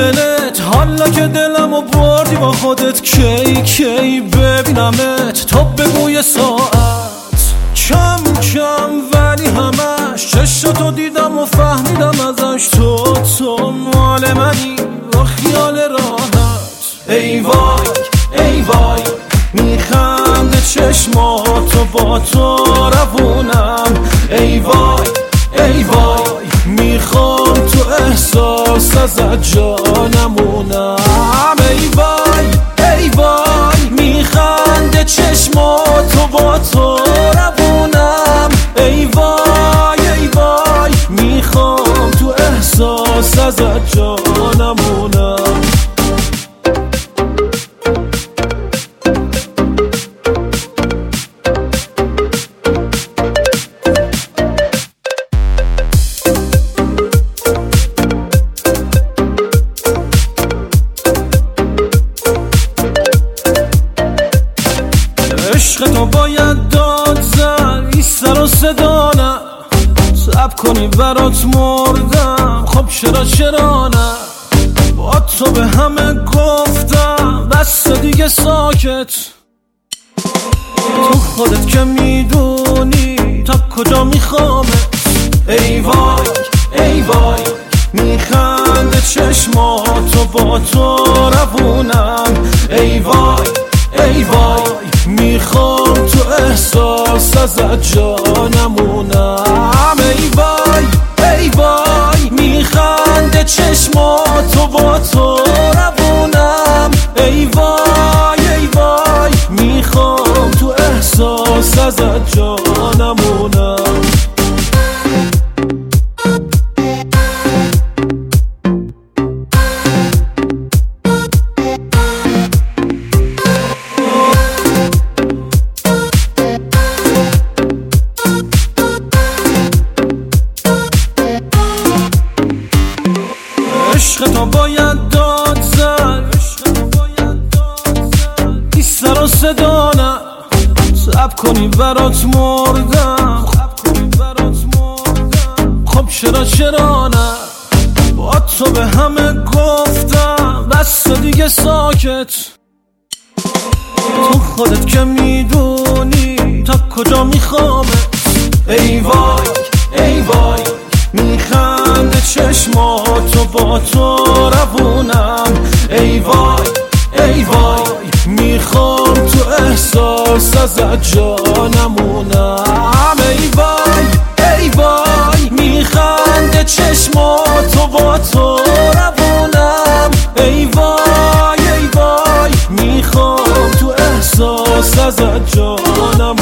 دلت، حالا که دلمو بردی با خودت، کی کی ببینمت؟ تو بگو یه ساعت کم کم ولی همش چشتو دیدم و فهمیدم ازش تو مال منی با خیال راحت. ای وای ای وای میخنده چشماتو با تو روونم. ای وای ای وای میخوام تو احساس ازت جانمونم. ای وای ای وای میخنده چشماتو با تو روونم. ای وای میخوام تو احساس ازت جانمونم. عشق تو باید داد زد این سر و صدا نه، صبر کنی برات مردم. خب چرا نه با تو به همه گفتم، بس دیگه ساکت. تو خودت که میدونی تا کجا میخوامت. ای وای ای وای میخنده چشماتو با تو روونم. ای وای ای وای میخوام تو احساس ازت جانمونم. ای وای ای وای میخنده چشماتو با تو روونم. ای وای میخوام تو احساس ازت جانمونم. عشق تو باید داد زد این سر و صدا نه، صبر کنی برات مردم. خب چرا نه با تو به همه گفتم، بس دیگه ساکت. تو خودت که میدونی تا کجا میخوامت. ای وای ای وای میخنده چشماتو با تو روونم. ای وای ای وای میخوام تو احساس ازت جانمونم. ای وای ای وای میخنده چشماتو با تو روونم. ای وای میخوام تو احساس ازت جانمونم.